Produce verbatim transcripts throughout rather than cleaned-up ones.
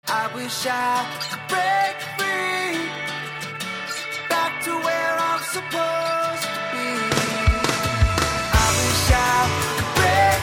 I wish I could break free, back to where I'm supposed to be. I wish I could break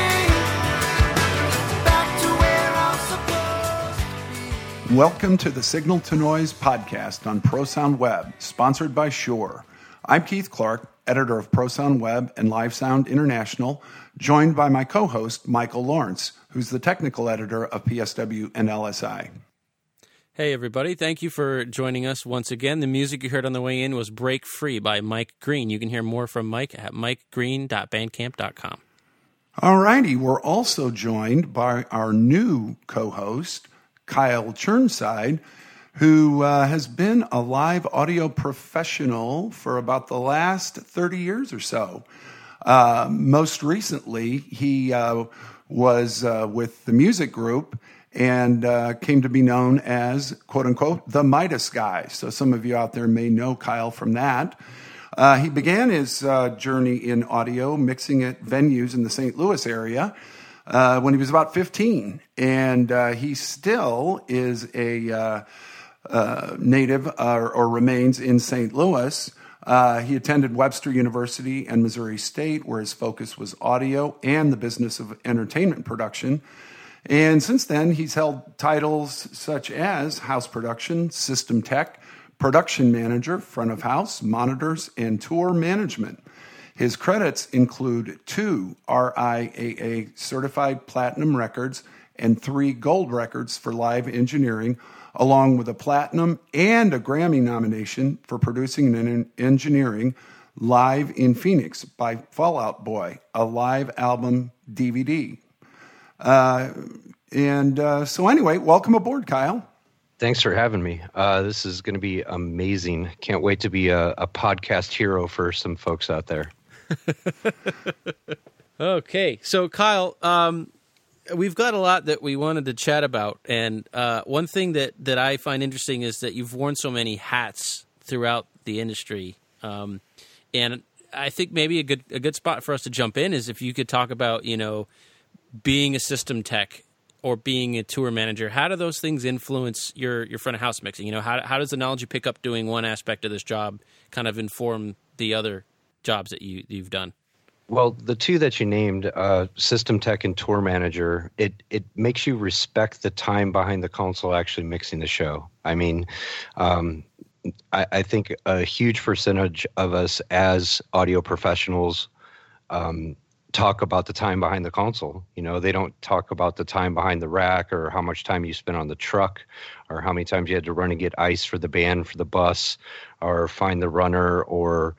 free, back to where I'm supposed to be. Welcome to the Signal to Noise podcast on ProSound Web, sponsored by Shure. I'm Keith Clark, editor of ProSound Web and LiveSound International, joined by my co-host, Michael Lawrence, who's the technical editor of P S W and L S I. Hey, everybody. Thank you for joining us once again. The music you heard on the way in was Break Free by Mike Green. You can hear more from Mike at mike green dot bandcamp dot com. All righty. We're also joined by our new co-host, Kyle Churnside, who uh, has been a live audio professional for about the last thirty years or so. Uh, most recently, he uh, was uh, with the music group and uh, came to be known as, quote-unquote, the Midas Guy. So some of you out there may know Kyle from that. Uh, he began his uh, journey in audio mixing at venues in the Saint Louis area uh, when he was about fifteen. And uh, he still is a uh, uh, native uh, or remains in Saint Louis. Uh, he attended Webster University and Missouri State, where his focus was audio and the business of entertainment production. And since then, he's held titles such as house production, system tech, production manager, front of house, monitors, and tour management. His credits include two R I A A certified platinum records and three gold records for live engineering, along with a platinum and a Grammy nomination for producing and engineering Live in Phoenix by Fall Out Boy, a live album D V D. Uh, and uh, so anyway, welcome aboard, Kyle. Thanks for having me. Uh, this is going to be amazing. Can't wait to be a, a podcast hero for some folks out there. Okay, so Kyle, um, we've got a lot that we wanted to chat about, and uh, one thing that, that I find interesting is that you've worn so many hats throughout the industry, um, and I think maybe a good a good spot for us to jump in is if you could talk about, you know, being a system tech or being a tour manager. How do those things influence your, your front of house mixing? You know, how how does the knowledge you pick up doing one aspect of this job kind of inform the other jobs that you you've done? Well, the two that you named, uh, system tech and tour manager, it it makes you respect the time behind the console actually mixing the show. I mean, um, I, I think a huge percentage of us as audio professionals um, talk about the time behind the console. You know, they don't talk about the time behind the rack or how much time you spent on the truck or how many times you had to run and get ice for the band for the bus or find the runner or,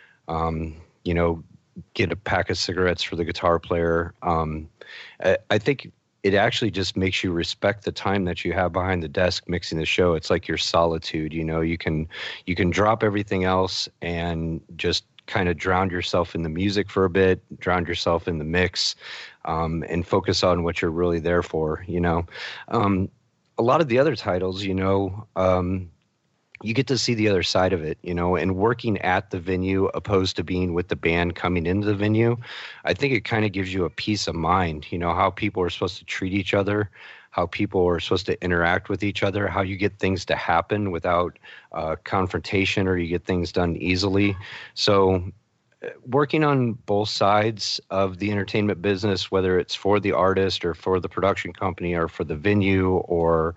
um, you know, get a pack of cigarettes for the guitar player. Um, I, I think it actually just makes you respect the time that you have behind the desk mixing the show. It's like your solitude, you know, you can, you can drop everything else and just kind of drown yourself in the music for a bit, drown yourself in the mix, um, and focus on what you're really there for, you know. Um, a lot of the other titles, you know, um, you get to see the other side of it, you know, and working at the venue opposed to being with the band coming into the venue. I think it kind of gives you a peace of mind, you know, how people are supposed to treat each other, how people are supposed to interact with each other, how you get things to happen without uh, confrontation or you get things done easily. So working on both sides of the entertainment business, whether it's for the artist or for the production company or for the venue or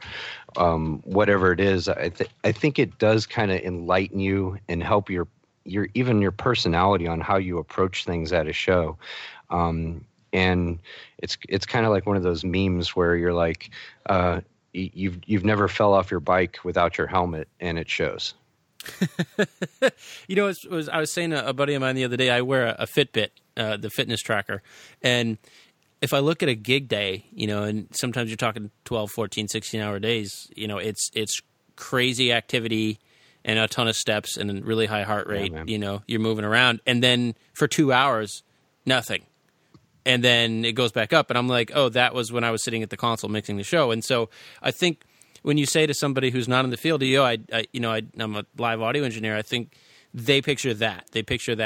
um, whatever it is, I, th- I think it does kind of enlighten you and help your your even your personality on how you approach things at a show. Um, and it's it's kind of like one of those memes where you're like, uh, you've you've never fell off your bike without your helmet, and it shows. You know, it was, I was saying to a buddy of mine the other day, I wear a, a Fitbit, uh, the fitness tracker. And if I look at a gig day, you know, and sometimes you're talking twelve, fourteen, sixteen hour days, you know, it's it's crazy activity and a ton of steps and a really high heart rate, yeah, you know, you're moving around. And then for two hours, nothing. And then it goes back up. And I'm like, oh, that was when I was sitting at the console mixing the show. And so I think when you say to somebody who's not in the field, you know, I, I you know, I, I'm a live audio engineer, I think they picture that. They picture that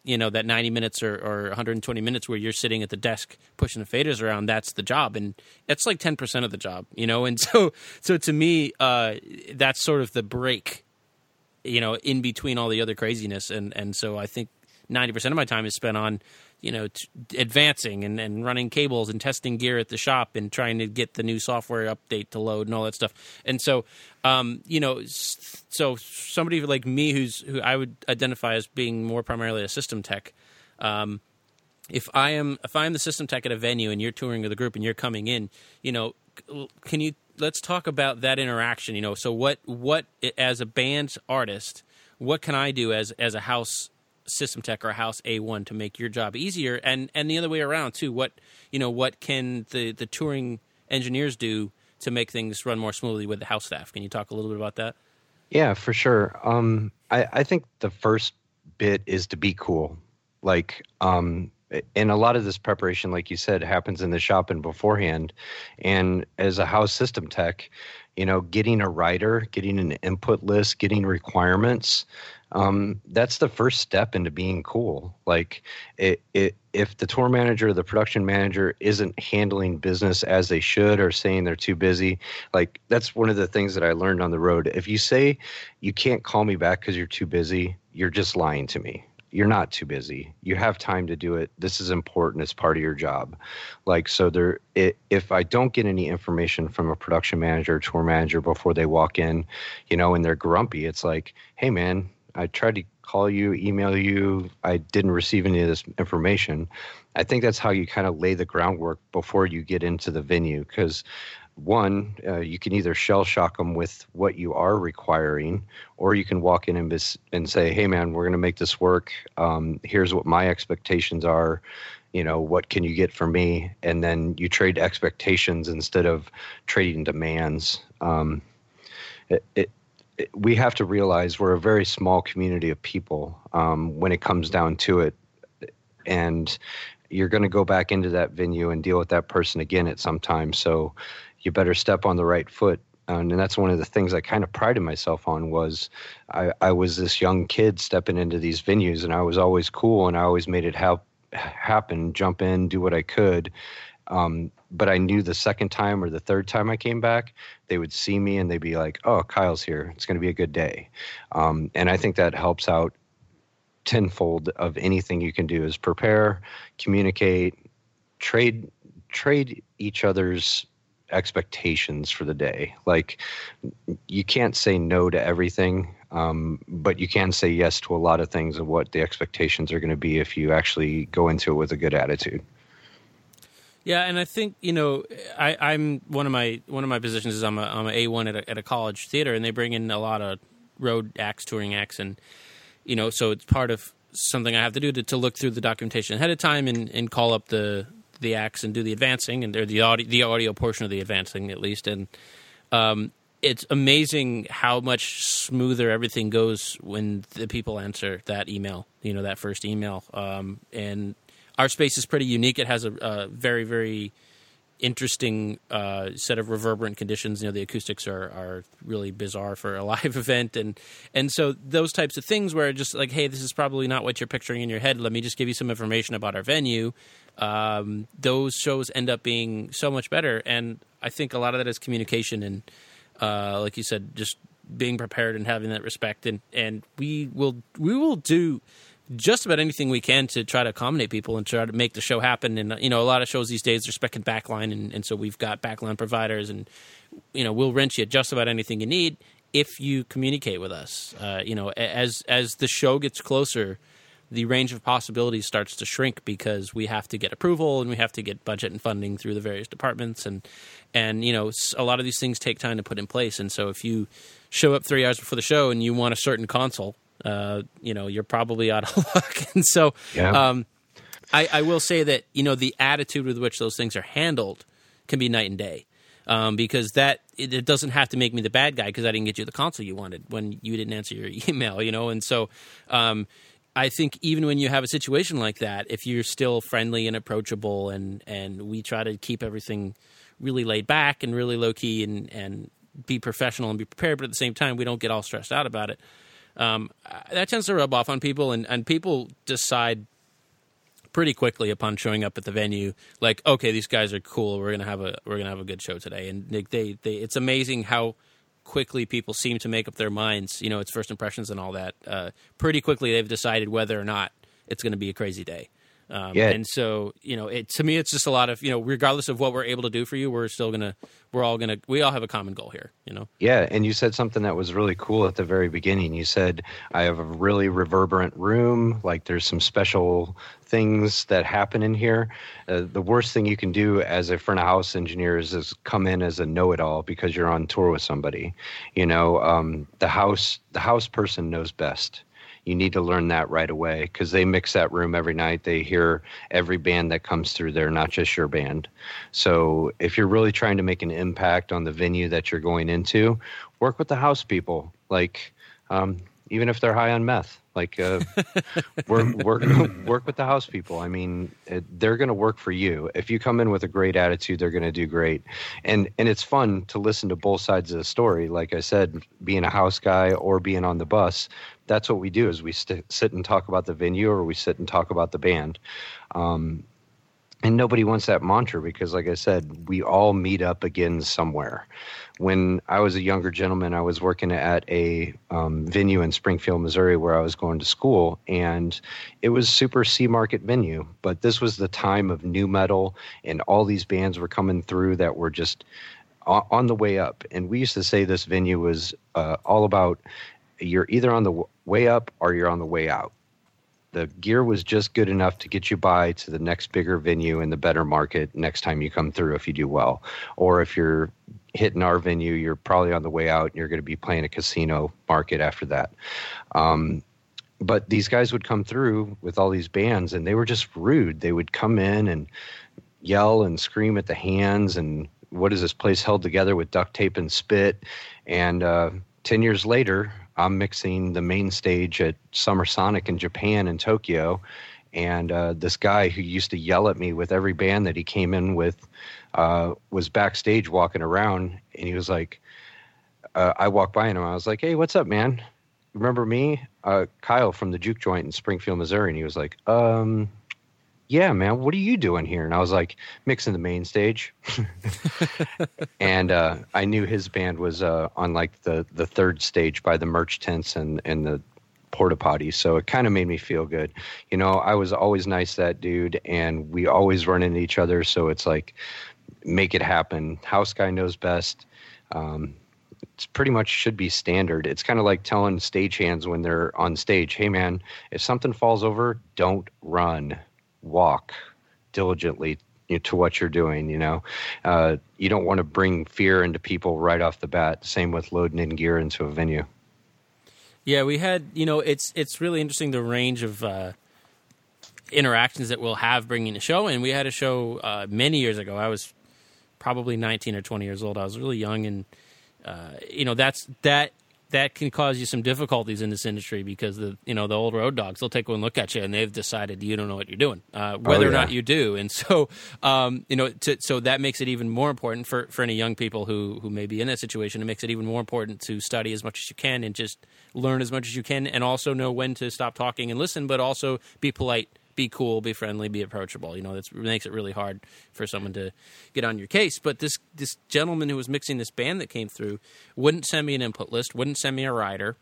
you know, that ninety minutes or, or one hundred twenty minutes where you're sitting at the desk pushing the faders around, that's the job. And it's like ten percent of the job, you know? And so, so to me, uh, that's sort of the break, you know, in between all the other craziness. And, and so I think ninety percent of my time is spent on, you know, t- advancing and, and running cables and testing gear at the shop and trying to get the new software update to load and all that stuff. And so, um, you know, so somebody like me who's who I would identify as being more primarily a system tech, um, if I am if I'm the system tech at a venue and you're touring with a group and you're coming in, you know, can you let's talk about that interaction? You know, so what what as a band artist, what can I do as as a house system tech or a house A one to make your job easier, and and the other way around too? What you know, what can the the touring engineers do to make things run more smoothly with the house staff? Can you talk a little bit about that? Yeah, for sure. Um, I I think the first bit is to be cool. Like, um, and a lot of this preparation, like you said, happens in the shop and beforehand. And as a house system tech, you know, getting a writer, getting an input list, getting requirements. Um, that's the first step into being cool. Like, it, it, if the tour manager or the production manager isn't handling business as they should or saying they're too busy, like, that's one of the things that I learned on the road. If you say you can't call me back because you're too busy, you're just lying to me. You're not too busy. You have time to do it. This is important. It's part of your job. Like, so there, it, if I don't get any information from a production manager or tour manager before they walk in, you know, and they're grumpy, it's like, hey, man, I tried to call you, email you. I didn't receive any of this information. I think that's how you kind of lay the groundwork before you get into the venue. Because one, uh, you can either shell shock them with what you are requiring, or you can walk in and, bis- and say, hey, man, we're going to make this work. Um, here's what my expectations are. You know, what can you get from me? And then you trade expectations instead of trading demands. Um, it, it we have to realize we're a very small community of people um, when it comes down to it. And you're going to go back into that venue and deal with that person again at some time. So you better step on the right foot. Um, and that's one of the things I kind of prided myself on was I, I was this young kid stepping into these venues, and I was always cool, and I always made it ha- happen, jump in, do what I could. Um, but I knew the second time or the third time I came back, they would see me and they'd be like, oh, Kyle's here. It's going to be a good day. Um, and I think that helps out tenfold of anything you can do is prepare, communicate, trade, trade each other's expectations for the day. Like, you can't say no to everything, um, but you can say yes to a lot of things of what the expectations are going to be if you actually go into it with a good attitude. Yeah, and I think, you know, I, I'm one of my one of my positions is I'm a I'm an A one at a, at a college theater, and they bring in a lot of road acts, touring acts, and you know, so it's part of something I have to do to, to look through the documentation ahead of time and, and call up the the acts and do the advancing and or the audio the audio portion of the advancing at least, and um, it's amazing how much smoother everything goes when the people answer that email, you know, that first email, um, and. Our space is pretty unique. It has a, a very, very interesting uh, set of reverberant conditions. You know, the acoustics are, are really bizarre for a live event. And and so those types of things where just like, hey, this is probably not what you're picturing in your head. Let me just give you some information about our venue. Um, those shows end up being so much better. And I think a lot of that is communication and, uh, like you said, just being prepared and having that respect. And, and we will we will do just about anything we can to try to accommodate people and try to make the show happen. And, you know, a lot of shows these days are spec'ing backline, and, and so we've got backline providers, and, you know, we'll rent you just about anything you need if you communicate with us. Uh, you know, as as the show gets closer, the range of possibilities starts to shrink because we have to get approval and we have to get budget and funding through the various departments. And, and you know, a lot of these things take time to put in place. And so if you show up three hours before the show and you want a certain console, Uh, you know, you're probably out of luck. And so yeah. um, I, I will say that, you know, the attitude with which those things are handled can be night and day, um, because that it, it doesn't have to make me the bad guy because I didn't get you the console you wanted when you didn't answer your email, you know. And so um, I think even when you have a situation like that, if you're still friendly and approachable, and, and we try to keep everything really laid back and really low key and, and be professional and be prepared, but at the same time, we don't get all stressed out about it. um, that tends to rub off on people, and, and people decide pretty quickly upon showing up at the venue, like, okay, these guys are cool. We're gonna have a we're gonna have a good show today, and they, they, they it's amazing how quickly people seem to make up their minds. You know, it's first impressions and all that. Uh, pretty quickly, they've decided whether or not it's going to be a crazy day. Um, yeah. And so, you know, it, to me, it's just a lot of, you know, regardless of what we're able to do for you, we're still going to, we're all going to, we all have a common goal here, you know? Yeah. And you said something that was really cool at the very beginning. You said, I have a really reverberant room. Like there's some special things that happen in here. Uh, the worst thing you can do as a front of house engineer is, is come in as a know-it-all because you're on tour with somebody. You know, um, the house, the house person knows best. You need to learn that right away because they mix that room every night. They hear every band that comes through there, not just your band. So if you're really trying to make an impact on the venue that you're going into, work with the house people. Like, um, even if they're high on meth, like uh, work, work, work with the house people. I mean, it, they're going to work for you. If you come in with a great attitude, they're going to do great. And and it's fun to listen to both sides of the story. Like I said, being a house guy or being on the bus, that's what we do is we st- sit and talk about the venue or we sit and talk about the band. Um, and nobody wants that mantra because, like I said, we all meet up again somewhere. When I was a younger gentleman, I was working at a um, venue in Springfield, Missouri, where I was going to school, and it was super C-market venue. But this was the time of new metal, and all these bands were coming through that were just on the way up. And we used to say this venue was uh, all about you're either on the w- way up or you're on the way out. The gear was just good enough to get you by to the next bigger venue in the better market next time you come through if you do well. Or if you're hitting our venue, you're probably on the way out and you're going to be playing a casino market after that. Um, but these guys would come through with all these bands and they were just rude. They would come in and yell and scream at the hands and what is this place held together with duct tape and spit. And uh, ten years later, I'm mixing the main stage at Summer Sonic in Japan in Tokyo. And uh, this guy who used to yell at me with every band that he came in with uh, was backstage walking around. And he was like, uh, I walked by him. I was like, hey, what's up, man? Remember me? Uh, Kyle from the Juke Joint in Springfield, Missouri. And he was like, um, yeah, man, what are you doing here? And I was like, mixing the main stage. And uh, I knew his band was uh, on like the, the third stage by the merch tents and, and the porta potties. So it kind of made me feel good. You know, I was always nice to that dude and we always run into each other. So it's like, make it happen. House guy knows best. Um, it's pretty much should be standard. It's kind of like telling stagehands when they're on stage, hey man, if something falls over, don't run. Walk diligently to what you're doing. You know, uh, you don't want to bring fear into people right off the bat. Same with loading in gear into a venue. Yeah, we had, you know, it's it's really interesting the range of uh, interactions that we'll have bringing a show. And we had a show uh, many years ago. I was probably nineteen or twenty years old. I was really young, and uh, you know, that's that. that can cause you some difficulties in this industry because the you know the old road dogs, they'll take one look at you and they've decided you don't know what you're doing, uh, whether oh, yeah. or not you do. And so um, you know to, so that makes it even more important for, for any young people who, who may be in that situation. It makes it even more important to study as much as you can and just learn as much as you can, and also know when to stop talking and listen, but also be polite, be cool, be friendly, be approachable. You know, that makes it really hard for someone to get on your case. But this this gentleman who was mixing this band that came through wouldn't send me an input list, wouldn't send me a rider.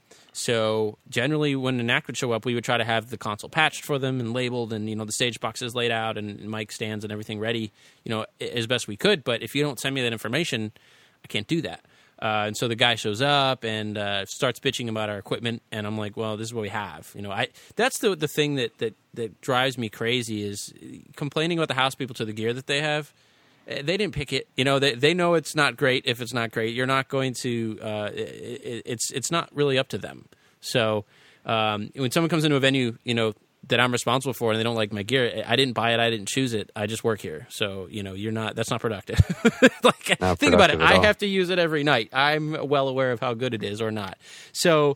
So generally when an act would show up, we would try to have the console patched for them and labeled and, you know, the stage boxes laid out and mic stands and everything ready, you know, as best we could. But if you don't send me that information, I can't do that. Uh, and so the guy shows up and uh, starts bitching about our equipment, and I'm like, "Well, this is what we have." You know, I that's the the thing that, that, that drives me crazy is complaining about the house people to the gear that they have. They didn't pick it. You know, they they know it's not great. If it's not great, you're not going to. Uh, it, it's it's not really up to them. So um, when someone comes into a venue, you know, that I'm responsible for, and they don't like my gear, I didn't buy it, I didn't choose it, I just work here. So, you know, you're not, that's not productive. Like, not think about it, I all. have to use it every night. I'm well aware of how good it is or not. So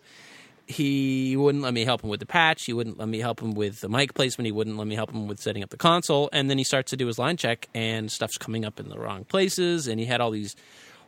he wouldn't let me help him with the patch, he wouldn't let me help him with the mic placement, he wouldn't let me help him with setting up the console, and then he starts to do his line check, and stuff's coming up in the wrong places, and he had all these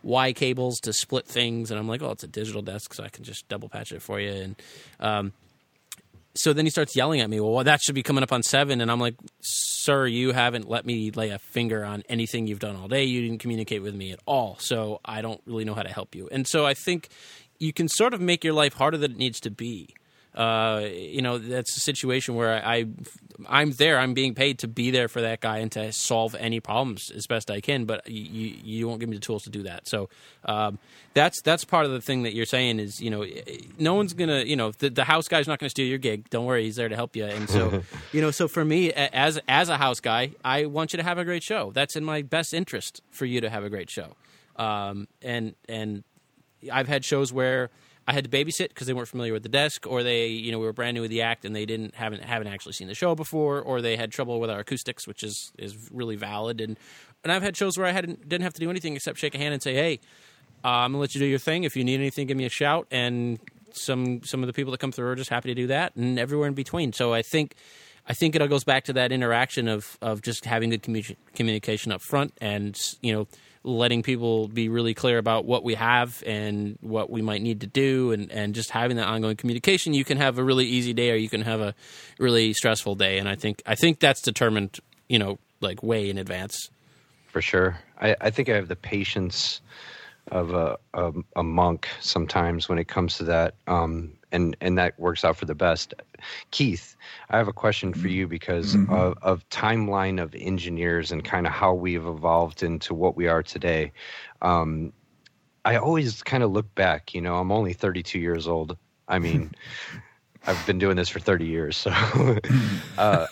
Y cables to split things, and I'm like, oh, it's a digital desk, so I can just double patch it for you. And um, so then he starts yelling at me, well, that should be coming up on seven. And I'm like, sir, you haven't let me lay a finger on anything you've done all day. You didn't communicate with me at all, so I don't really know how to help you. And so I think you can sort of make your life harder than it needs to be. Uh, you know, that's a situation where I, I, I'm there. I'm being paid to be there for that guy and to solve any problems as best I can. But you, you won't give me the tools to do that. So um, that's that's part of the thing that you're saying is, you know, no one's gonna, you know, the, the house guy's not gonna steal your gig. Don't worry, he's there to help you. And so, you know, so for me as as a house guy, I want you to have a great show. That's in my best interest for you to have a great show. Um, and and I've had shows where I had to babysit because they weren't familiar with the desk, or they, you know, we were brand new with the act and they didn't haven't haven't actually seen the show before, or they had trouble with our acoustics, which is, is really valid. And and I've had shows where I hadn't didn't have to do anything except shake a hand and say, hey, uh, I'm gonna let you do your thing. If you need anything, give me a shout. And some some of the people that come through are just happy to do that, and everywhere in between. So I think I think it all goes back to that interaction of of just having good commu- communication up front, and you know, letting people be really clear about what we have and what we might need to do, and, and just having that ongoing communication. You can have a really easy day, or you can have a really stressful day. And I think I think that's determined, you know, like way in advance. For sure. I, I think I have the patience of a, a, a monk sometimes when it comes to that. Um, and, and that works out for the best. Keith, I have a question for you because mm-hmm. of, of timeline of engineers and kind of how we've evolved into what we are today. Um, I always kind of look back, you know, I'm only thirty-two years old. I mean, I've been doing this for thirty years. So uh,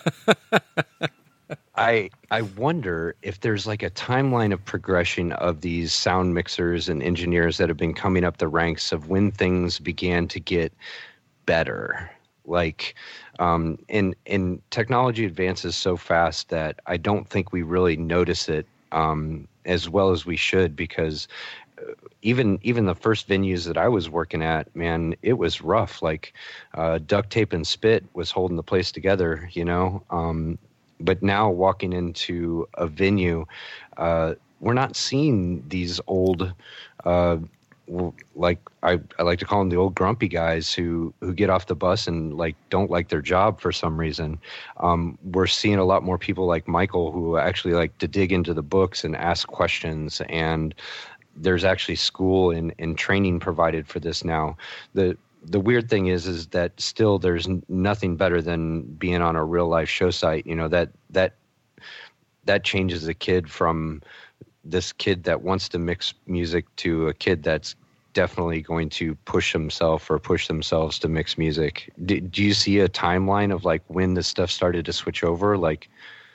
I I wonder if there's like a timeline of progression of these sound mixers and engineers that have been coming up the ranks of when things began to get better. Like, um, and, and technology advances so fast that I don't think we really notice it um, as well as we should, because even even the first venues that I was working at, man, it was rough. Like uh, duct tape and spit was holding the place together, you know. Um, but now walking into a venue, uh, we're not seeing these old uh, like I, I like to call them the old grumpy guys who, who get off the bus and like don't like their job for some reason. Um, we're seeing a lot more people like Michael who actually like to dig into the books and ask questions, and there's actually school and, and training provided for this now. The the weird thing is is that still there's nothing better than being on a real life show site. You know, that that that changes a kid from this kid that wants to mix music to a kid that's definitely going to push himself or push themselves to mix music. Do, do you see a timeline of like when this stuff started to switch over? Like,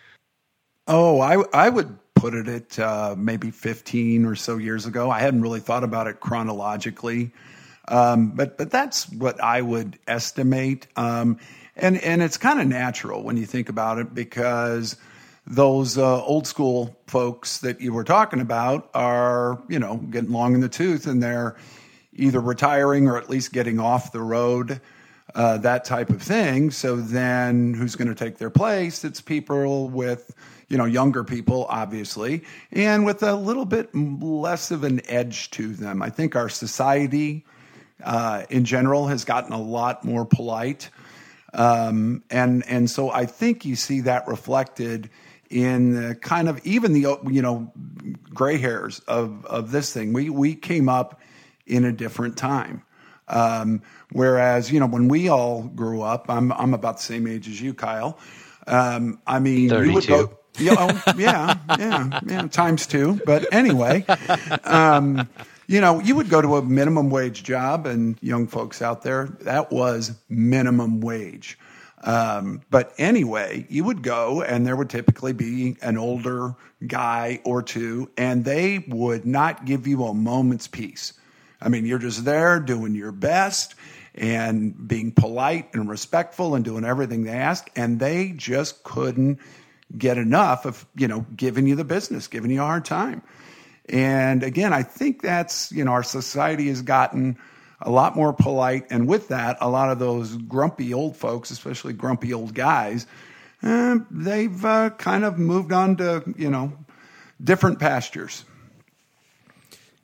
oh, I I would put it at uh, maybe fifteen or so years ago. I hadn't really thought about it chronologically, um, but but that's what I would estimate. Um, and and it's kind of natural when you think about it, because those uh, old school folks that you were talking about are, you know, getting long in the tooth, and they're either retiring or at least getting off the road, uh, that type of thing. So then who's going to take their place? It's people with, you know, younger people, obviously, and with a little bit less of an edge to them. I think our society uh, in general has gotten a lot more polite. Um, and, and so I think you see that reflected in the kind of even the, you know, gray hairs of, of this thing. We, we came up in a different time. Um, whereas, you know, when we all grew up, I'm, I'm about the same age as you, Kyle. Um, I mean, thirty-two. You would go, you know, yeah, yeah, yeah, times two. But anyway, um, you know, you would go to a minimum wage job, and young folks out there, that was minimum wage. Um, but anyway, you would go, and there would typically be an older guy or two, and they would not give you a moment's peace. I mean, you're just there doing your best and being polite and respectful and doing everything they ask, and they just couldn't get enough of, you know, giving you the business, giving you a hard time. And again, I think that's, you know, our society has gotten a lot more polite. And with that, a lot of those grumpy old folks, especially grumpy old guys, eh, they've uh, kind of moved on to, you know, different pastures.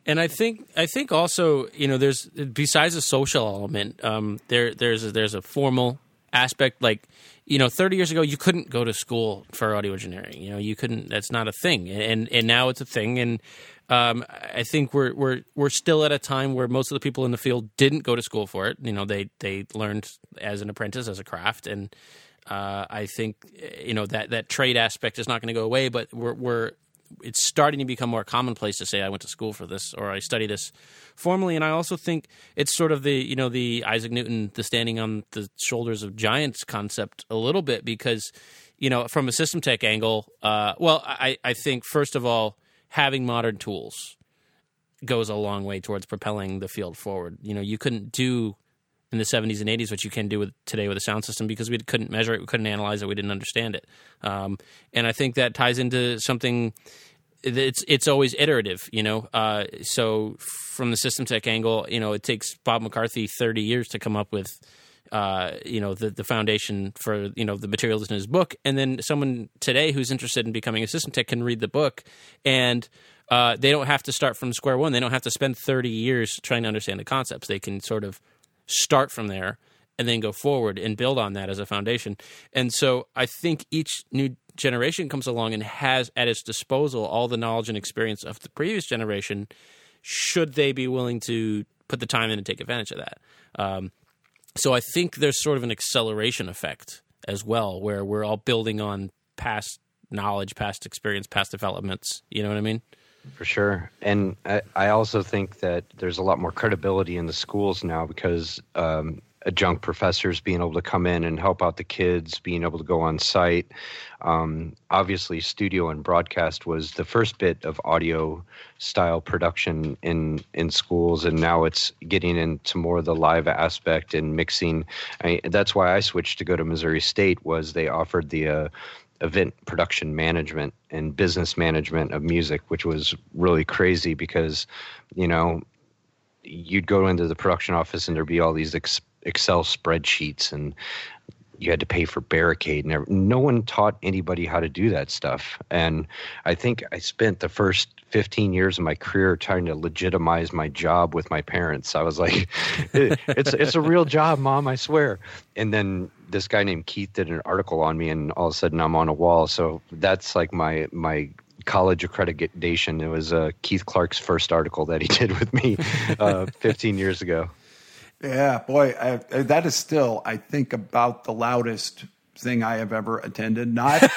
And I think I think also, you know, there's besides the social element, um, there there's a, there's a formal aspect. Like, you know, thirty years ago, you couldn't go to school for audio engineering. You know, you couldn't. That's not a thing. And and now it's a thing. And um, I think we're we're we're still at a time where most of the people in the field didn't go to school for it. You know, they they learned as an apprentice, as a craft. And uh, I think, you know, that that trade aspect is not going to go away. But we're we're it's starting to become more commonplace to say I went to school for this or I study this formally. And I also think it's sort of the, you know, the Isaac Newton, the standing on the shoulders of giants concept a little bit, because, you know, from a system tech angle, uh, well, I, I think first of all, having modern tools goes a long way towards propelling the field forward. You know, you couldn't do in the seventies and eighties what you can do with today with a sound system because we couldn't measure it, we couldn't analyze it, we didn't understand it. Um, and I think that ties into something it's it's always iterative, you know. Uh, so from the system tech angle, you know, it takes Bob McCarthy thirty years to come up with, uh, you know, the, the foundation for, you know, the materials in his book. And then someone today who's interested in becoming a system tech can read the book and uh, they don't have to start from square one. They don't have to spend thirty years trying to understand the concepts. They can sort of start from there and then go forward and build on that as a foundation. And so I think each new generation comes along and has at its disposal all the knowledge and experience of the previous generation, should they be willing to put the time in and take advantage of that. Um, so I think there's sort of an acceleration effect as well, where we're all building on past knowledge, past experience, past developments. You know what I mean? For sure. And I, I also think that there's a lot more credibility in the schools now because um, adjunct professors being able to come in and help out the kids, being able to go on site. Um, obviously, studio and broadcast was the first bit of audio style production in, in schools, and now it's getting into more of the live aspect and mixing. I, that's why I switched to go to Missouri State, was they offered the uh, event production management and business management of music, which was really crazy because, you know, you'd go into the production office and there'd be all these ex- Excel spreadsheets and you had to pay for Barricade and everything. No one taught anybody how to do that stuff. And I think I spent the first fifteen years of my career trying to legitimize my job with my parents. I was like, it, it's it's a real job, Mom, I swear. And then this guy named Keith did an article on me and all of a sudden I'm on a wall. So that's like my my college accreditation. It was uh, Keith Clark's first article that he did with me uh, fifteen years ago. Yeah, boy, I, that is still, I think, about the loudest thing I have ever attended. Not,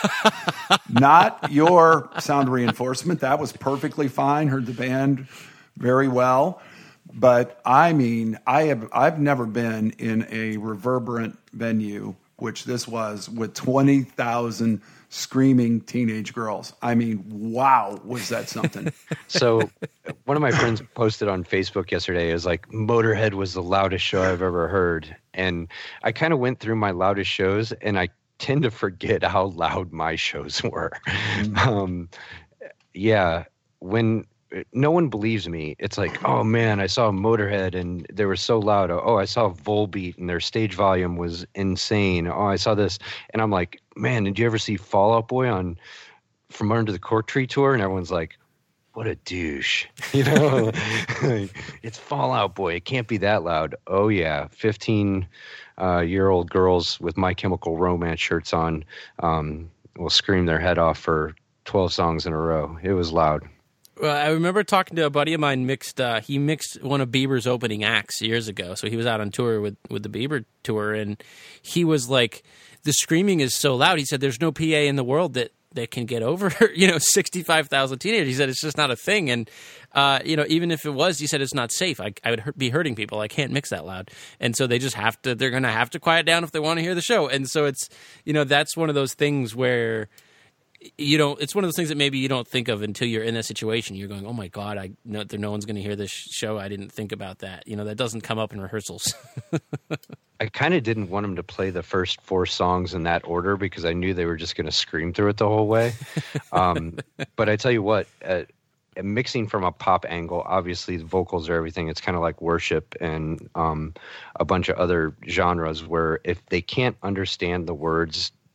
not your sound reinforcement. That was perfectly fine. Heard the band very well. But I mean, I have, I've never been in a reverberant venue, which this was, with twenty thousand screaming teenage girls. I mean, wow, was that something? So one of my friends posted on Facebook yesterday, is like, Motorhead was the loudest show I've ever heard. And I kind of went through my loudest shows and I tend to forget how loud my shows were. Mm-hmm. Um, yeah, when no one believes me, it's like, oh man, I saw Motorhead and they were so loud. Oh, I saw Volbeat and their stage volume was insane. Oh, I saw this. And I'm like, man, did you ever see Fall Out Boy on From Under the Cork Tree tour? And everyone's like, what a douche. You know, it's Fall Out Boy. It can't be that loud. Oh yeah. fifteen uh, year old girls with My Chemical Romance shirts on um, will scream their head off for twelve songs in a row. It was loud. Well, I remember talking to a buddy of mine. Mixed, uh, he mixed one of Bieber's opening acts years ago. So he was out on tour with, with the Bieber tour, and he was like, "The screaming is so loud." He said, "There's no P A in the world that, that can get over, you know, sixty-five thousand teenagers." He said, "It's just not a thing." And uh, you know, even if it was, he said, "It's not safe. I, I would hurt, be hurting people. I can't mix that loud." And so they just have to. They're going to have to quiet down if they want to hear the show. And so it's, you know, that's one of those things where, you don't, it's one of those things that maybe you don't think of until you're in that situation. You're going, oh my God, I know there, no one's going to hear this show. I didn't think about that. You know, that doesn't come up in rehearsals. I kind of didn't want him to play the first four songs in that order because I knew they were just going to scream through it the whole way. Um, but I tell you what, uh, mixing from a pop angle, obviously the vocals are everything. It's kind of like worship and um, a bunch of other genres where if they can't understand the words,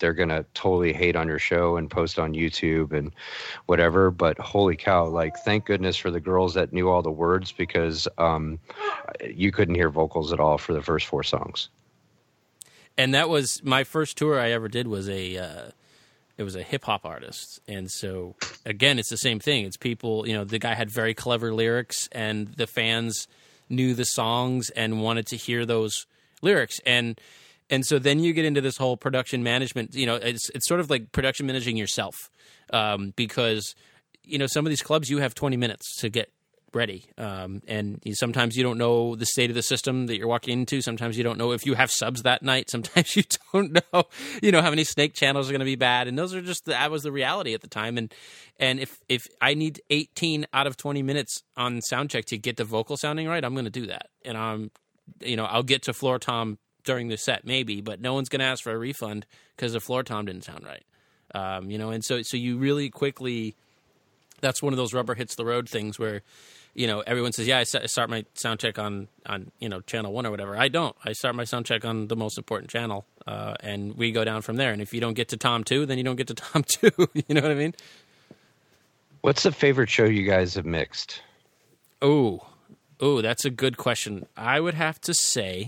they're going to totally hate on your show and post on YouTube and whatever. But holy cow, like, thank goodness for the girls that knew all the words, because um, you couldn't hear vocals at all for the first four songs. And that was my first tour I ever did was a, uh, it was a hip hop artist. And so again, it's the same thing. It's people, you know, the guy had very clever lyrics and the fans knew the songs and wanted to hear those lyrics. And, And so then you get into this whole production management. You know, it's it's sort of like production managing yourself, um, because you know some of these clubs you have twenty minutes to get ready, um, and you, sometimes you don't know the state of the system that you're walking into. Sometimes you don't know if you have subs that night. Sometimes you don't know, you know, how many snake channels are going to be bad. And those are just that was the reality at the time. And and if if I need eighteen out of twenty minutes on sound check to get the vocal sounding right, I'm going to do that. And I'm, you know, I'll get to floor tom during the set, maybe, but no one's going to ask for a refund because the floor tom didn't sound right. Um, you know, and so so you really quickly, that's one of those rubber hits the road things where, you know, everyone says, yeah, I start my sound check on, on you know, channel one or whatever. I don't. I start my sound check on the most important channel, uh, and we go down from there. And if you don't get to tom two, then you don't get to tom two. You know what I mean? What's the favorite show you guys have mixed? Oh, oh, that's a good question. I would have to say...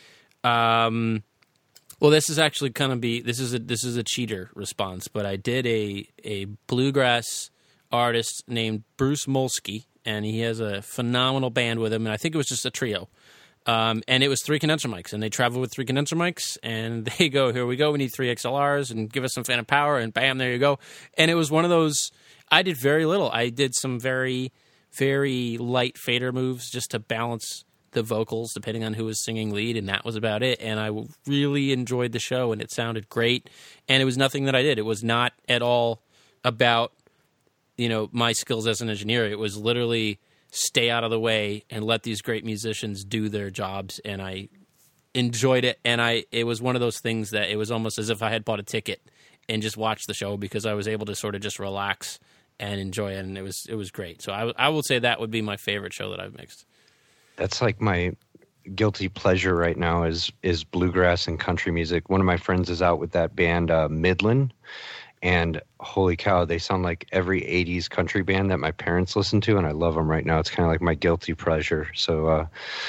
Um, well, this is actually kind of be this is a this is a cheater response, but I did a a bluegrass artist named Bruce Molsky, and he has a phenomenal band with him, and I think it was just a trio, um, and it was three condenser mics, and they travel with three condenser mics, and they go, here we go, we need three X L Rs, and give us some phantom power, and bam, there you go, and it was one of those. I did very little. I did some very very light fader moves just to balance the vocals depending on who was singing lead, and that was about it. And I really enjoyed the show, and it sounded great, and it was nothing that I did. It was not at all about, you know, my skills as an engineer. It was literally stay out of the way and let these great musicians do their jobs, and I enjoyed it. And I it was one of those things that it was almost as if I had bought a ticket and just watched the show, because I was able to sort of just relax and enjoy it, and it was it was great. So I, I will say that would be my favorite show that I've mixed. That's like my guilty pleasure right now is is bluegrass and country music. One of my friends is out with that band uh, Midland, and holy cow, they sound like every eighties country band that my parents listen to, and I love them right now. It's kind of like my guilty pleasure. So, uh,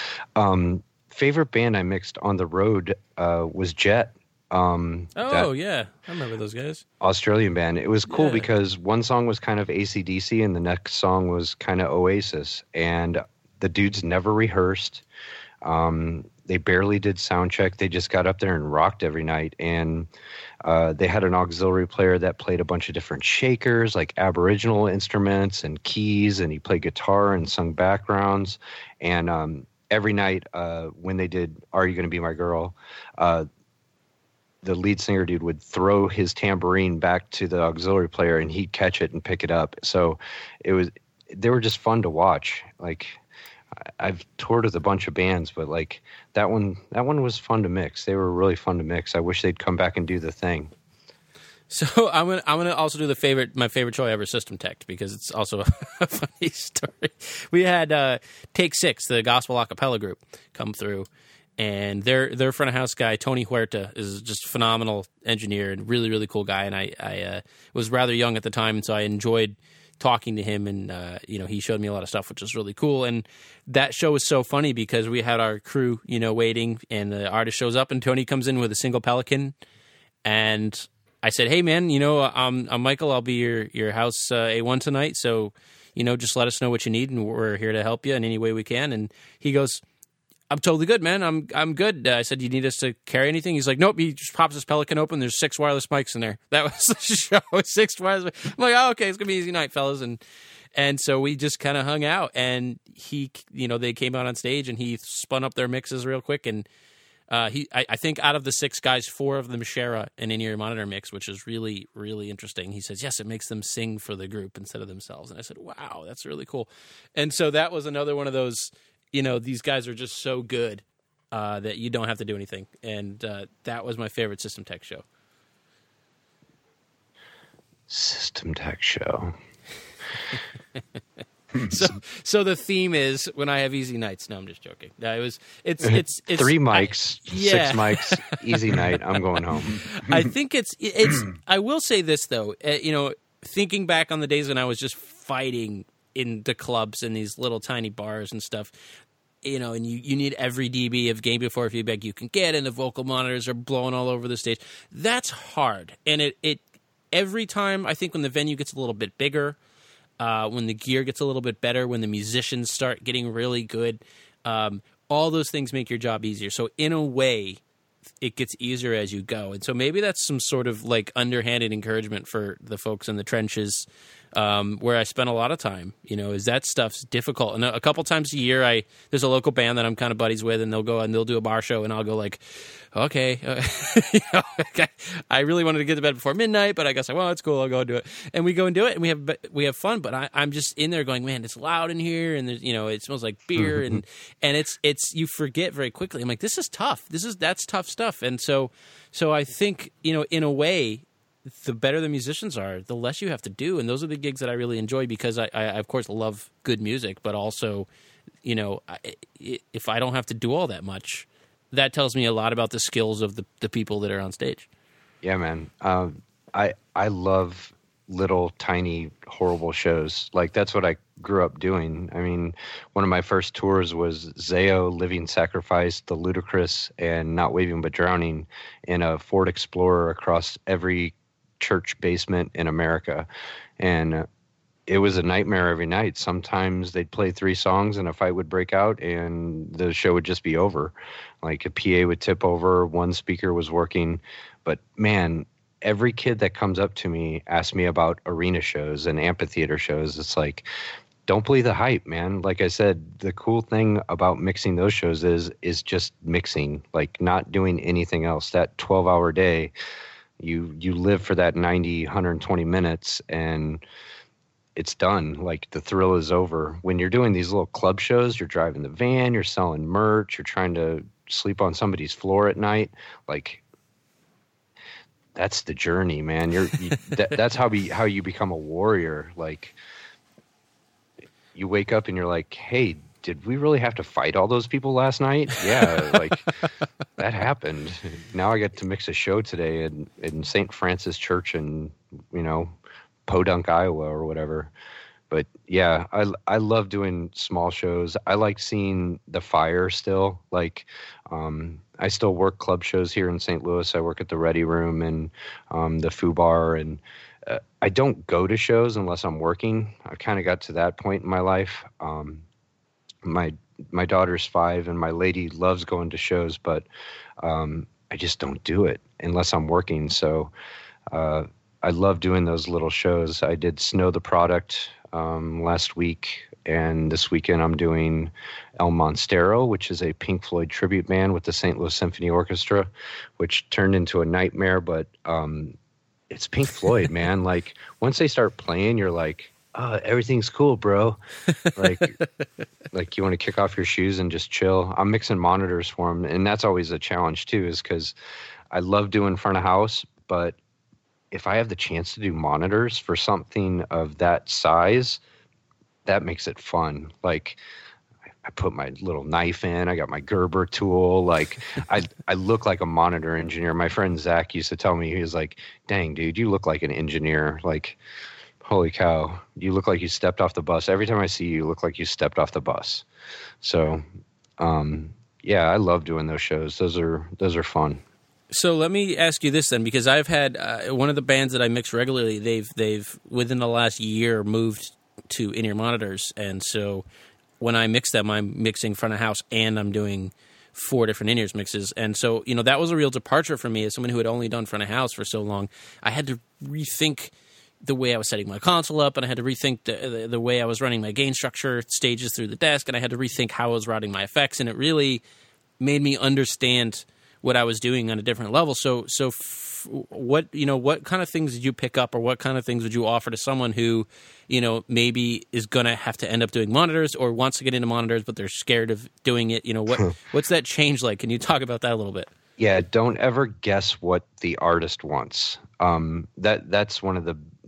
um, favorite band I mixed on the road uh, was Jet. Um, oh, yeah. I remember those guys. Australian band. It was cool yeah. because one song was kind of A C D C and the next song was kind of Oasis. And the dudes never rehearsed. Um, they barely did sound check. They just got up there and rocked every night. And uh, they had an auxiliary player that played a bunch of different shakers, like Aboriginal instruments and keys, and he played guitar and sung backgrounds. And um, every night uh, when they did Are You Gonna Be My Girl, uh, the lead singer dude would throw his tambourine back to the auxiliary player and he'd catch it and pick it up. So it was, they were just fun to watch. Like, I've toured with a bunch of bands, but like that one, that one was fun to mix. They were really fun to mix. I wish they'd come back and do the thing. So I'm gonna I'm gonna also do the favorite my favorite show ever, System Tech, because it's also a funny story. We had uh, Take Six, the gospel a cappella group, come through, and their their front of house guy Tony Huerta is just a phenomenal engineer and really really cool guy. And I I uh, was rather young at the time, and so I enjoyed talking to him, and uh, you know, he showed me a lot of stuff, which was really cool. And that show was so funny because we had our crew, you know, waiting, and the artist shows up, and Tony comes in with a single Pelican, and I said, "Hey, man, you know, I'm, I'm Michael. I'll be your your house uh, A one tonight, so you know, just let us know what you need, and we're here to help you in any way we can." And he goes, "I'm totally good, man. I'm I'm good." Uh, I said, "You need us to carry anything?" He's like, "Nope." He just pops his Pelican open. There's six wireless mics in there. That was the show. Six wireless. I'm like, "Oh, okay, it's gonna be an easy night, fellas." And and so we just kind of hung out. And he, you know, they came out on stage, and he spun up their mixes real quick. And uh, he, I, I think, out of the six guys, four of them share a, an in-ear monitor mix, which is really, really interesting. He says, "Yes, it makes them sing for the group instead of themselves." And I said, "Wow, that's really cool." And so that was another one of those. You know, these guys are just so good uh, that you don't have to do anything. And uh, that was my favorite System Tech show. System Tech show. so, so the theme is when I have easy nights. No, I'm just joking. No, it was. It's. It's. it's Three mics, I, yeah. six mics, easy night. I'm going home. I think it's. It's. I will say this though. Uh, you know, thinking back on the days when I was just fighting in the clubs and these little tiny bars and stuff. You know, and you, you need every dB of gain before feedback you can get, and the vocal monitors are blowing all over the stage. That's hard, and it it every time I think when the venue gets a little bit bigger. Uh, when the gear gets a little bit better, when the musicians start getting really good, um, all those things make your job easier. So in a way, it gets easier as you go. And so maybe that's some sort of like underhanded encouragement for the folks in the trenches um, where I spend a lot of time, you know, is that stuff's difficult. And a, a couple times a year, I there's a local band that I'm kind of buddies with, and they'll go and they'll do a bar show, and I'll go like, okay, uh, you know, okay, I really wanted to get to bed before midnight, but I guess, well, it's cool, I'll go and do it. And we go and do it, and we have we have fun. But I, I'm just in there going, man, it's loud in here, and there's, you know, it smells like beer, and and it's it's you forget very quickly. I'm like, this is tough. This is that's tough stuff. And so so I think, you know, in a way, the better the musicians are, the less you have to do. And those are the gigs that I really enjoy because I, I of course, love good music, but also, you know, I, if I don't have to do all that much, that tells me a lot about the skills of the, the people that are on stage. Yeah, man. Um, I I love little, tiny, horrible shows. Like, that's what I grew up doing. I mean, one of my first tours was Zao, Living Sacrifice, The Ludacris, and Not Waving But Drowning in a Ford Explorer across every church basement in America. And uh, it was a nightmare every night. Sometimes they'd play three songs and a fight would break out and the show would just be over. Like a P A would tip over, one speaker was working. But man, every kid that comes up to me asks me about arena shows and amphitheater shows. It's like, don't believe the hype, man. Like I said, the cool thing about mixing those shows is is just mixing, like not doing anything else. That twelve hour day, you you live for that ninety, one hundred twenty minutes and it's done. Like the thrill is over. When you're doing these little club shows, you're driving the van, you're selling merch, you're trying to sleep on somebody's floor at night. Like, that's the journey, man. You're you, that, that's how be how you become a warrior. Like, you wake up and you're like, hey, did we really have to fight all those people last night? Yeah, like that happened. Now I get to mix a show today in, in Saint Francis Church in, you know, Podunk, Iowa or whatever. But yeah, I, I love doing small shows. I like seeing the fire still. Like, um, I still work club shows here in Saint Louis. I work at the Ready Room and um, the Foo Bar, and uh, I don't go to shows unless I'm working. I kind of got to that point in my life. Um, my my daughter's five, and my lady loves going to shows, but um, I just don't do it unless I'm working. So uh, I love doing those little shows. I did Snow the Product um, last week, and this weekend I'm doing El Monstero, which is a Pink Floyd tribute band with the Saint Louis Symphony Orchestra, which turned into a nightmare, but um, it's Pink Floyd, man. Like, once they start playing, you're like, oh, everything's cool, bro. Like, like you want to kick off your shoes and just chill. I'm mixing monitors for them, and that's always a challenge too, is because I love doing front of house, but if I have the chance to do monitors for something of that size, that makes it fun. Like, I put my little knife in. I got my Gerber tool. Like, I I look like a monitor engineer. My friend Zach used to tell me, he was like, dang, dude, you look like an engineer. Like, holy cow, you look like you stepped off the bus. Every time I see you, you look like you stepped off the bus. So, um, yeah, I love doing those shows. Those are those are fun. So let me ask you this then, because I've had uh, one of the bands that I mix regularly. They've they've within the last year moved to in-ear monitors, and so when I mix them, I'm mixing front of house and I'm doing four different in-ears mixes. And so, you know, that was a real departure for me as someone who had only done front of house for so long. I had to rethink the way I was setting my console up, and I had to rethink the, the, the way I was running my gain structure stages through the desk, and I had to rethink how I was routing my effects, and it really made me understand what I was doing on a different level. So, so f- what, you know, what kind of things did you pick up, or what kind of things would you offer to someone who, you know, maybe is going to have to end up doing monitors or wants to get into monitors, but they're scared of doing it? You know, what, what's that change like? Can you talk about that a little bit? Yeah, don't ever guess what the artist wants. Um, that that's one of the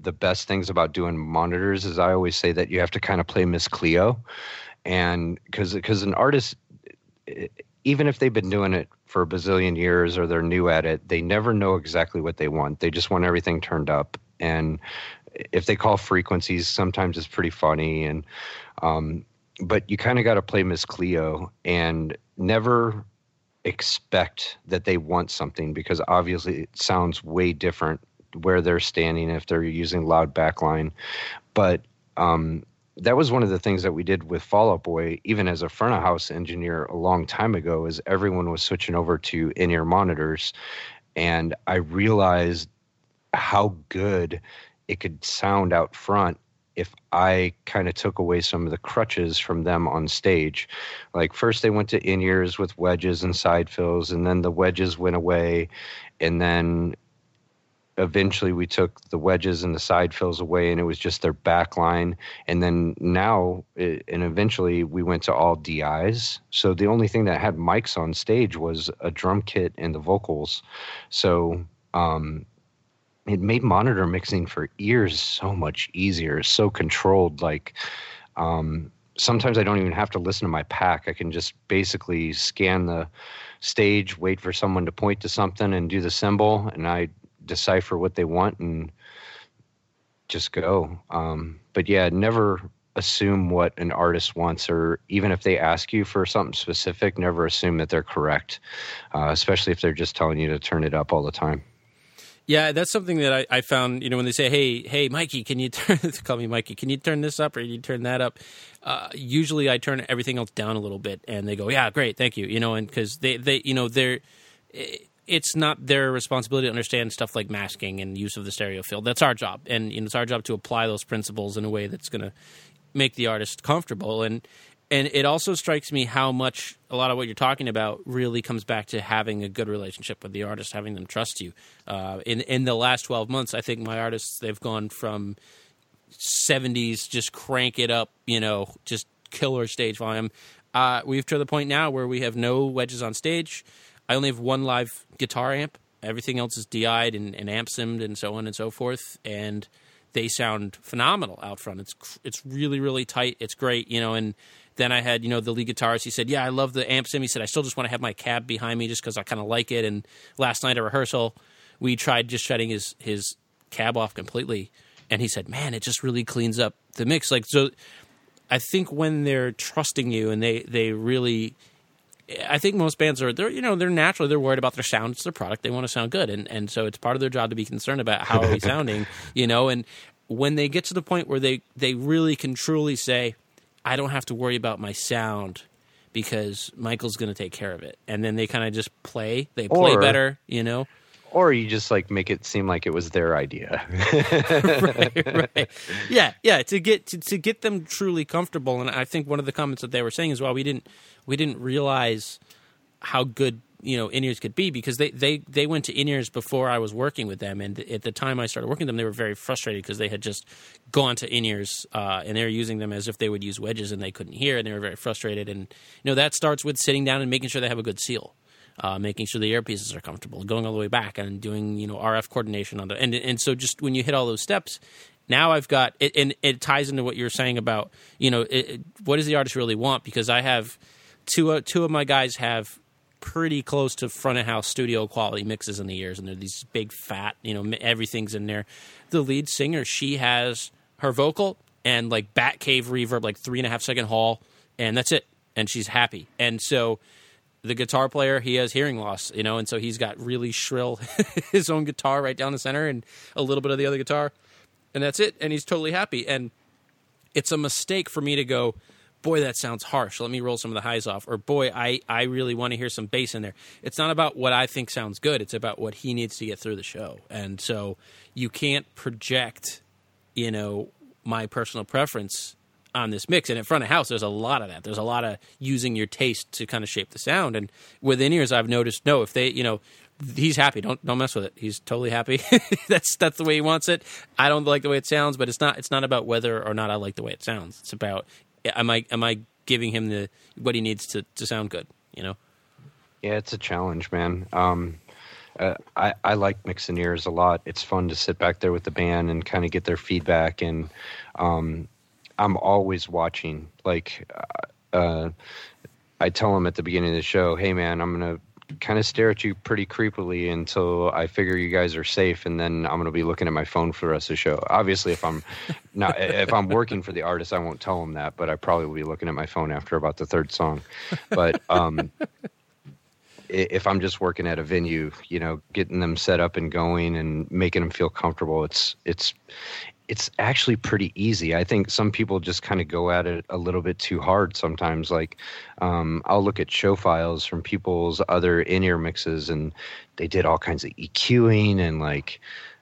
the best things about doing monitors is I always say that you have to kind of play Miss Cleo, and because because an artist, even if they've been doing it for a bazillion years or they're new at it, they never know exactly what they want. They just want everything turned up. And if they call frequencies, sometimes it's pretty funny. And um, but you kind of got to play Miss Cleo and never expect that they want something, because obviously it sounds way different where they're standing if they're using loud backline. But um, that was one of the things that we did with Fall Out Boy, even as a front of house engineer a long time ago, is everyone was switching over to in-ear monitors. And I realized how good it could sound out front if I kind of took away some of the crutches from them on stage. Like first they went to in-ears with wedges and side fills, and then the wedges went away. And then eventually we took the wedges and the side fills away, and it was just their back line. And then now, it, and eventually we went to all D Is. So the only thing that had mics on stage was a drum kit and the vocals. So um, it made monitor mixing for ears so much easier, so controlled. Like um, sometimes I don't even have to listen to my pack. I can just basically scan the stage, wait for someone to point to something and do the symbol, and I decipher what they want and just go. Um, but yeah, never assume what an artist wants, or even if they ask you for something specific, never assume that they're correct, uh, especially if they're just telling you to turn it up all the time. Yeah, that's something that I, I found, you know, when they say, hey, hey, Mikey, can you turn, call me Mikey, can you turn this up or can you turn that up? Uh, usually I turn everything else down a little bit, and they go, yeah, great, thank you, you know, and because they, they, you know, they're, it's not their responsibility to understand stuff like masking and use of the stereo field. That's our job, and you know, it's our job to apply those principles in a way that's going to make the artist comfortable. And and it also strikes me how much a lot of what you're talking about really comes back to having a good relationship with the artist, having them trust you. Uh, in in the last twelve months, I think my artists, they've gone from seventies, just crank it up, you know, just killer stage volume. Uh, we've to the point now where we have no wedges on stage. I only have one live guitar amp. Everything else is D I'd and, and amp simmed and so on and so forth. And they sound phenomenal out front. It's it's really, really tight. It's great, you know. And then I had, you know, the lead guitarist. He said, yeah, I love the amp sim. He said, I still just want to have my cab behind me just because I kind of like it. And last night at rehearsal, we tried just shutting his, his cab off completely. And he said, man, it just really cleans up the mix. Like, so I think when they're trusting you and they, they really... I think most bands are, they're, you know, they're naturally, they're worried about their sound. It's their product. They want to sound good. And, and so it's part of their job to be concerned about how are we sounding, you know, and when they get to the point where they, they really can truly say, I don't have to worry about my sound because Michael's going to take care of it. And then they kind of just play, they play or, better, you know. Or you just like make it seem like it was their idea. right, right. Yeah, yeah, to get to, to get them truly comfortable. And I think one of the comments that they were saying is, well, we didn't we didn't realize how good, you know, in-ears could be, because they, they, they went to in-ears before I was working with them. And at the time I started working with them, they were very frustrated because they had just gone to in-ears uh, and they were using them as if they would use wedges and they couldn't hear, and they were very frustrated. And, you know, that starts with sitting down and making sure they have a good seal. Uh, making sure the earpieces are comfortable, going all the way back and doing, you know, R F coordination on the, and and so just when you hit all those steps, now I've got it, and it ties into what you're saying about, you know, it, it, what does the artist really want? Because I have two uh, two of my guys have pretty close to front of house studio quality mixes in the ears, and they're these big fat, you know, everything's in there. The lead singer, she has her vocal and like Batcave reverb, like three and a half second haul, and that's it, and she's happy. And so the guitar player, he has hearing loss, you know, and so he's got really shrill his own guitar right down the center and a little bit of the other guitar, and that's it, and he's totally happy. And it's a mistake for me to go, boy, that sounds harsh, let me roll some of the highs off, or boy, I, I really want to hear some bass in there. It's not about what I think sounds good, it's about what he needs to get through the show. And so you can't project, you know, my personal preference on this mix. And in front of house, there's a lot of that. There's a lot of using your taste to kind of shape the sound. And with in-ears, I've noticed, no, if they, you know, he's happy. Don't don't mess with it. He's totally happy. that's that's the way he wants it. I don't like the way it sounds, but it's not it's not about whether or not I like the way it sounds. It's about am I am I giving him the what he needs to, to sound good, you know? Yeah, it's a challenge, man. Um, uh, I, I like Mixoneers a lot. It's fun to sit back there with the band and kind of get their feedback. And um, I'm always watching. Like, uh, I tell them at the beginning of the show, hey, man, I'm going to kind of stare at you pretty creepily until I figure you guys are safe, and then I'm going to be looking at my phone for the rest of the show. Obviously, if I'm not, if I'm working for the artist, I won't tell them that, but I probably will be looking at my phone after about the third song. But um, if I'm just working at a venue, you know, getting them set up and going and making them feel comfortable, it's it's it's actually pretty easy. I think some people just kind of go at it a little bit too hard sometimes. Like, um, I'll look at show files from people's other in-ear mixes, and they did all kinds of EQing and like,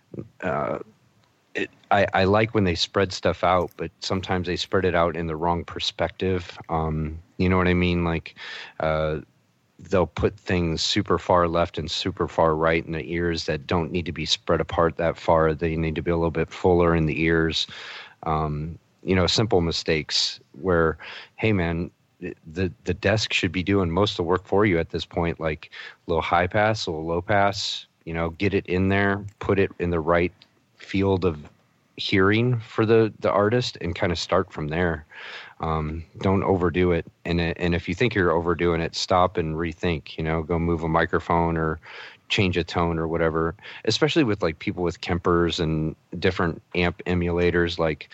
uh, it, I, I like when they spread stuff out, but sometimes they spread it out in the wrong perspective. Um, you know what I mean? Like, uh, they'll put things super far left and super far right in the ears that don't need to be spread apart that far. They need to be a little bit fuller in the ears. Um, you know, simple mistakes where, hey, man, the the desk should be doing most of the work for you at this point, like a little high pass, a little low pass, you know, get it in there, put it in the right field of hearing for the, the artist, and kind of start from there. Um, don't overdo it. And and if you think you're overdoing it, stop and rethink, you know, go move a microphone or change a tone or whatever, especially with like people with Kempers and different amp emulators. Like,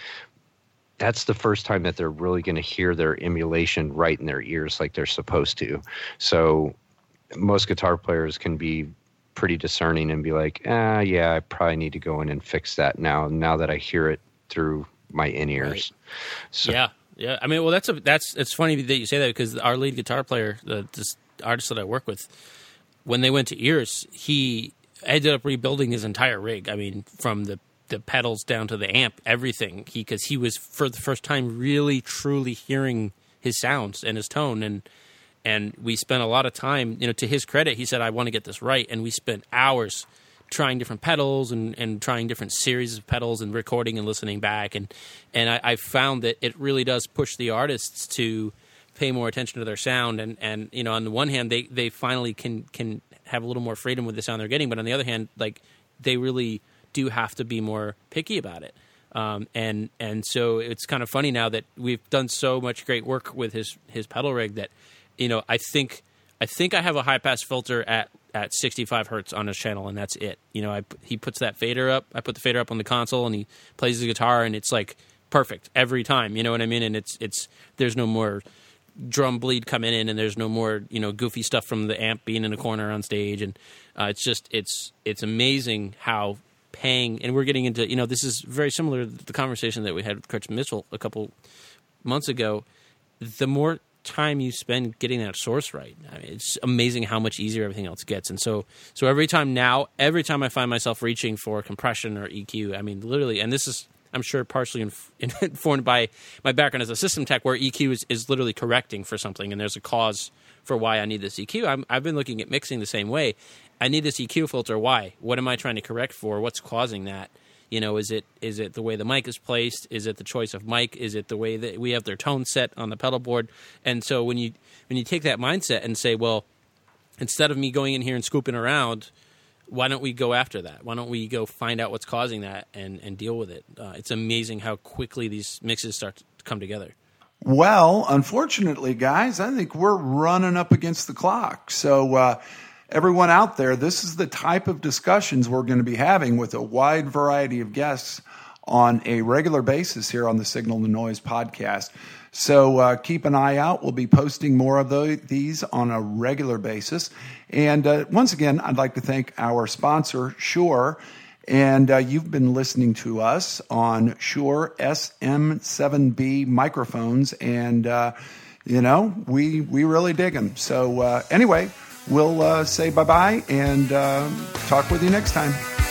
that's the first time that they're really going to hear their emulation right in their ears like they're supposed to. So most guitar players can be pretty discerning and be like, ah, yeah, I probably need to go in and fix that now, now that I hear it through my in-ears. Right. So, yeah. Yeah, I mean, well, that's a that's it's funny that you say that, because our lead guitar player, the this artist that I work with, when they went to ears, he ended up rebuilding his entire rig. I mean, from the, the pedals down to the amp, everything. He because he was for the first time really truly hearing his sounds and his tone, and and we spent a lot of time. You know, to his credit, he said, "I want to get this right," and we spent hours trying different pedals and, and trying different series of pedals and recording and listening back. And, and I, I found that it really does push the artists to pay more attention to their sound. And, and you know, on the one hand, they, they finally can, can have a little more freedom with the sound they're getting. But on the other hand, like, they really do have to be more picky about it. Um, and, and so it's kind of funny now that we've done so much great work with his, his pedal rig that, you know, I think, I think I have a high pass filter at, at sixty-five hertz on his channel, and that's it. You know, I, he puts that fader up. I put the fader up on the console, and he plays the guitar, and it's like perfect every time. You know what I mean? And it's it's there's no more drum bleed coming in, and there's no more, you know, goofy stuff from the amp being in a corner on stage, and uh, it's just it's it's amazing how paying. And we're getting into, you know, this is very similar to the conversation that we had with Kurt Mitchell a couple months ago. The more time you spend getting that source right, I mean, it's amazing how much easier everything else gets. And so so every time now, every time I find myself reaching for compression or E Q, I mean, literally, and this is, I'm sure, partially inf- informed by my background as a system tech, where E Q is, is literally correcting for something, and there's a cause for why I need this E Q. I'm, I've been looking at mixing the same way. I need this E Q filter. Why? What am I trying to correct for? What's causing that? You know, is it is it the way the mic is placed? Is it the choice of mic? Is it the way that we have their tone set on the pedal board? And so when you when you take that mindset and say, well, instead of me going in here and scooping around, why don't we go after that? Why don't we go find out what's causing that and, and deal with it? Uh, it's amazing how quickly these mixes start to come together. Well, unfortunately, guys, I think we're running up against the clock. So, uh, everyone out there, this is the type of discussions we're going to be having with a wide variety of guests on a regular basis here on the Signal to Noise podcast. So uh, keep an eye out. We'll be posting more of the, these on a regular basis. And uh, once again, I'd like to thank our sponsor, Shure. And uh, you've been listening to us on Shure S M seven B microphones. And, uh, you know, we, we really dig them. So uh, anyway, we'll uh, say bye-bye and uh, talk with you next time.